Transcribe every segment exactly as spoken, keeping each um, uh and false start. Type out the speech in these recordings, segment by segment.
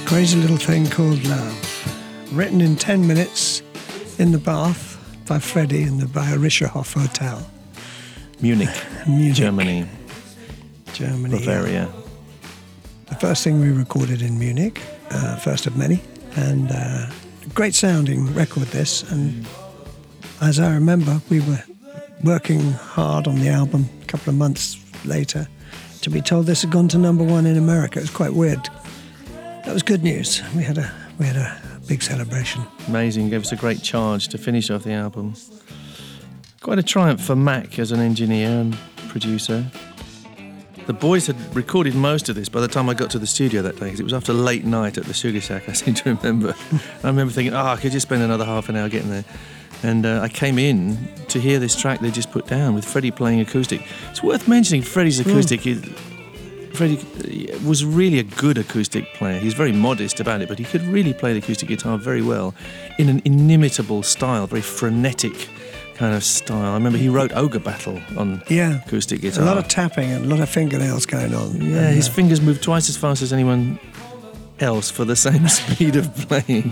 Crazy Little Thing Called Love. Written in ten minutes in the bath by Freddie in the Bayerischerhof Hotel. Munich, Munich, Germany. Germany. Bavaria. Yeah. The first thing we recorded in Munich, uh, first of many, and uh, great sounding record this. And as I remember, we were working hard on the album a couple of months later to be told this had gone to number one in America. It was quite weird. That was good news. We had a we had a big celebration. Amazing. Gave us a great charge to finish off the album. Quite a triumph for Mac as an engineer and producer. The boys had recorded most of this by the time I got to the studio that day, because it was after a late night at the Sugar Shack, I seem to remember. I remember thinking, oh, I could just spend another half an hour getting there. And uh, I came in to hear this track they just put down with Freddie playing acoustic. It's worth mentioning Freddie's acoustic. Mm. Is, Freddie was really a good acoustic player. He's very modest about it, but he could really play the acoustic guitar very well in an inimitable style, very frenetic kind of style. I remember he wrote Ogre Battle on yeah. acoustic guitar. A lot of tapping and a lot of fingernails going on. Yeah, and, his uh, fingers moved twice as fast as anyone else for the same speed of playing.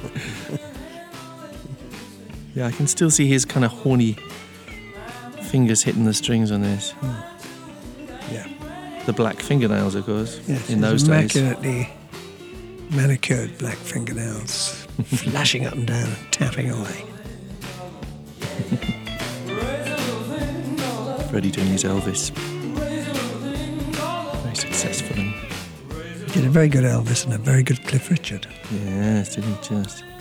Yeah, I can still see his kind of horny fingers hitting the strings on this. Mm. Yeah. The black fingernails, of course, yes, in those days. Immaculately manicured black fingernails, flashing up and down, tapping away. Freddie doing his Elvis. Very successful. He did a very good Elvis and a very good Cliff Richard. Yes, didn't he just?